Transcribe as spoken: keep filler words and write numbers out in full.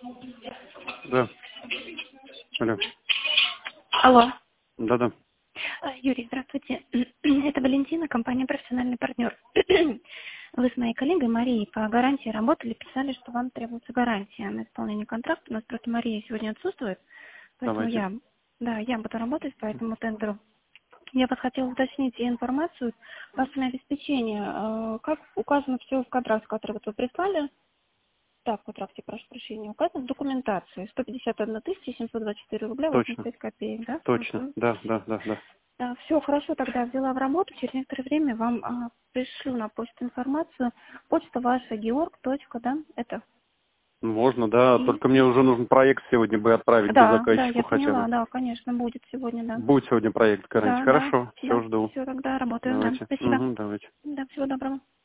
Да. Алло. Алло. Да-да. А, Юрий, здравствуйте. Это Валентина, компания «Профессиональный партнер». Вы с моей коллегой Марией по гарантии работали, писали, что вам требуется гарантия на исполнение контракта. У нас просто Мария сегодня отсутствует, поэтому Давайте. я, да, я буду работать по этому тендеру. Я вас хотела уточнить информацию. Ваше обеспечение, э, как указано все в контракте, который вот вы прислали, так, в контракте, прошу прощения, указано в документации. сто пятьдесят одна тысяча семьсот двадцать четыре рубля Точно. восемьдесят пять копеек, да? Точно. Угу. Да, да, да, да. Да, все хорошо, тогда взяла в работу. Через некоторое время вам а, пришлю на почту информацию. Почта ваша, Георг, точка, да, это. Можно, да. И, Только мне уже нужен проект сегодня бы отправить бы да, да, заказчику я хотя бы. поняла, да, конечно, будет сегодня, да. Будет сегодня проект гарантии. Да, да, Хорошо. Все, да, жду. все, тогда работаю, да. Давайте. Спасибо. Угу, давайте. Да, всего доброго.